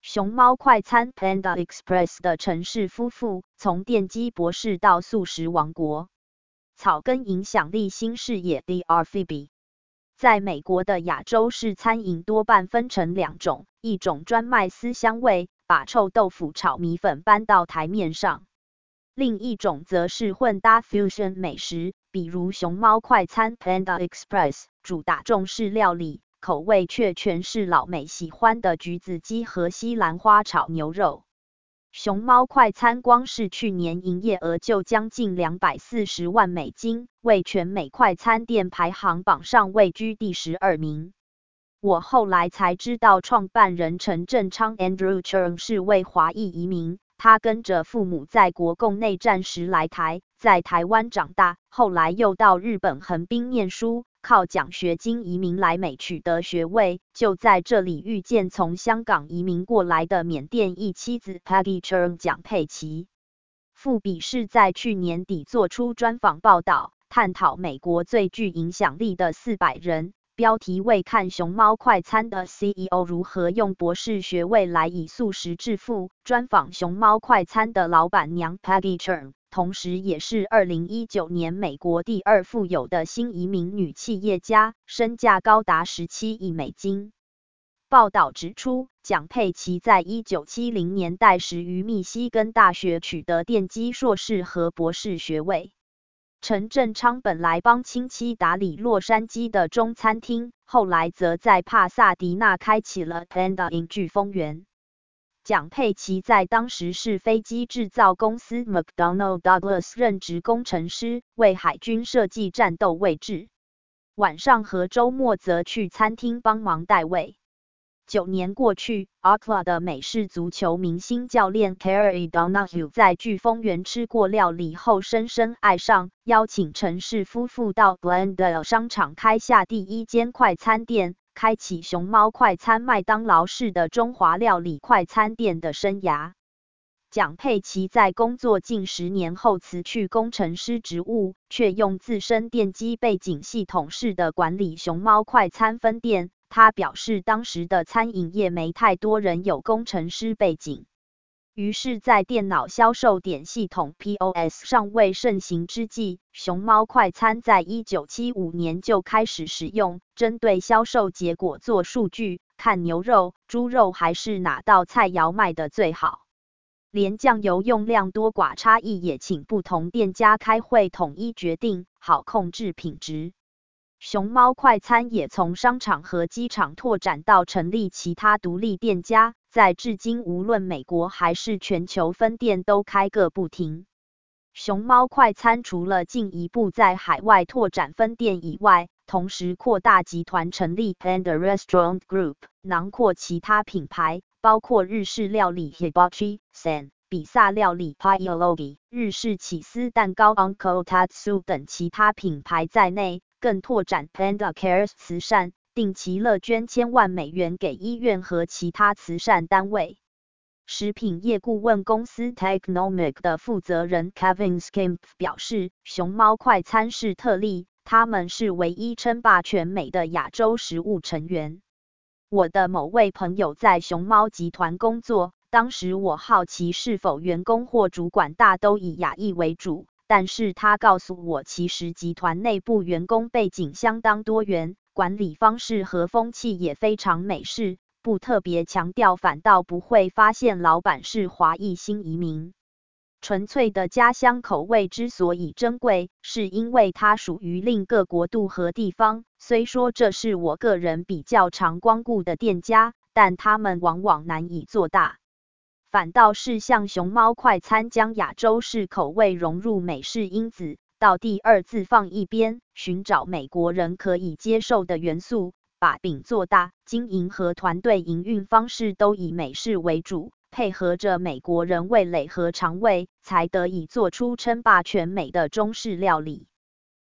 熊猫快餐 Panda Express 的陈氏夫妇，从电机博士到素食王国。草根影响力新事业 Dr. Phoebe。在美国的亚洲式餐饮多半分成两种，一种专卖丝香味，把臭豆腐炒米粉搬到台面上；另一种则是混搭 fusion 美食，比如熊猫快餐 Panda Express， 主打中式料理，口味却全是老美喜欢的橘子鸡和西兰花炒牛肉。熊猫快餐光是去年营业额就将近240万美金，为全美快餐店排行榜上位居第12名。我后来才知道创办人陈振昌 Andrew Cheung 是位华裔移民，他跟着父母在国共内战时来台，在台湾长大，后来又到日本横滨念书，靠奖学金移民来美取得学位，就在这里遇见从香港移民过来的缅甸裔妻子 Peggy Cheung 蒋佩琪。富比士在去年底做出专访报道，探讨美国最具影响力的400人，标题为看熊猫快餐的 CEO 如何用博士学位来以素食致富，专访熊猫快餐的老板娘 Peggy Cheung。同时也是2019年美国第2富有的新移民女企业家，身价高达17亿美金。报道指出，蒋佩琪在1970年代时于密西根大学取得电机硕士和博士学位。陈振昌本来帮亲戚打理洛杉矶的中餐厅，后来则在帕萨迪纳开启了 Panda Inn 飓风园。蒋佩琪在当时是飞机制造公司 McDonnell Douglas 任职工程师，为海军设计战斗位置。晚上和周末则去餐厅帮忙带位。9年过去 ，Ookla 的美式足球明星教练 Terry Donahue 在飓风园吃过料理后深深爱上，邀请陈氏夫妇到 Glendale 商场开下第1间快餐店，开启熊猫快餐麦当劳式的中华料理快餐店的生涯。蒋佩琪在工作近10年后辞去工程师职务，却用自身电机背景系统式的管理熊猫快餐分店。他表示当时的餐饮业没太多人有工程师背景，于是在电脑销售点系统 POS 尚未盛行之际，熊猫快餐在1975年就开始使用，针对销售结果做数据，看牛肉、猪肉还是哪道菜肴卖得最好。连酱油用量多寡差异也请不同店家开会统一决定，好控制品质。熊猫快餐也从商场和机场拓展到成立其他独立店家，在至今无论美国还是全球分店都开个不停。熊猫快餐除了进一步在海外拓展分店以外，同时扩大集团成立 Panda Restaurant Group， 囊括其他品牌，包括日式料理 Hibachi、Sen、比萨料理 Paiologi、日式起司蛋糕 Uncle Tatsu 等其他品牌在内，更拓展 Panda Cares 慈善，定期乐捐1000万美元给医院和其他慈善单位。食品业顾问公司 Technomic 的负责人 Kevin Skimp 表示，熊猫快餐是特例，他们是唯一称霸全美的亚洲食物成员。我的某位朋友在熊猫集团工作，当时我好奇是否员工或主管大都以亚裔为主，但是他告诉我，其实集团内部员工背景相当多元，管理方式和风气也非常美式，不特别强调，反倒不会发现老板是华裔新移民。纯粹的家乡口味之所以珍贵，是因为它属于另个国度和地方。虽说这是我个人比较常光顾的店家，但他们往往难以做大。反倒是像熊猫快餐将亚洲式口味融入美式因子，到第2次放一边，寻找美国人可以接受的元素，把饼做大，经营和团队营运方式都以美式为主，配合着美国人味蕾和肠胃，才得以做出称霸全美的中式料理。